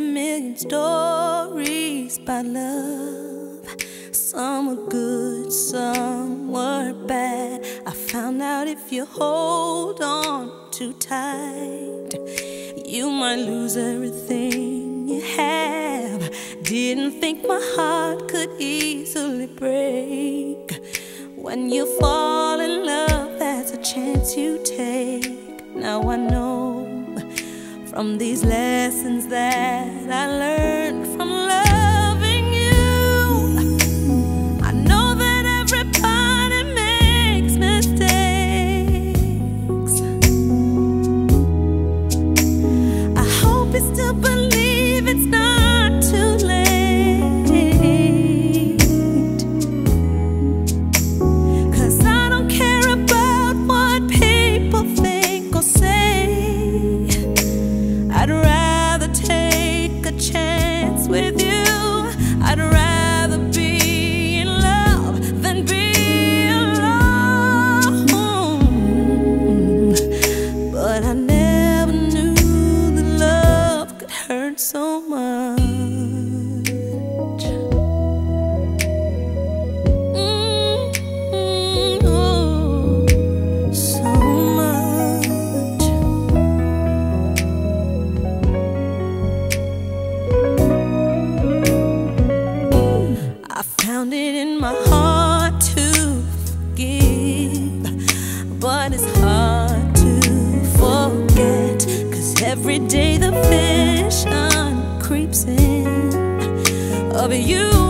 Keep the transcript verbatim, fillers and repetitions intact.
million stories about love. Some were good, some were bad. I found out if you hold on too tight, you might lose everything you have. Didn't think my heart could easily break. When you fall in love, that's a chance you take. Now I know from these lessons that I learned from loving you. I know that everybody makes mistakes. I hope you still believe it's not too late, 'cause I don't care about what people think or say. I'd rather take a chance with you. I'd rather be in love than be alone. But I never knew that love could hurt so much. Mm-hmm. Oh, so much. I found it in my heart to forgive, but it's hard to forget, 'cause every day the vision creeps in of you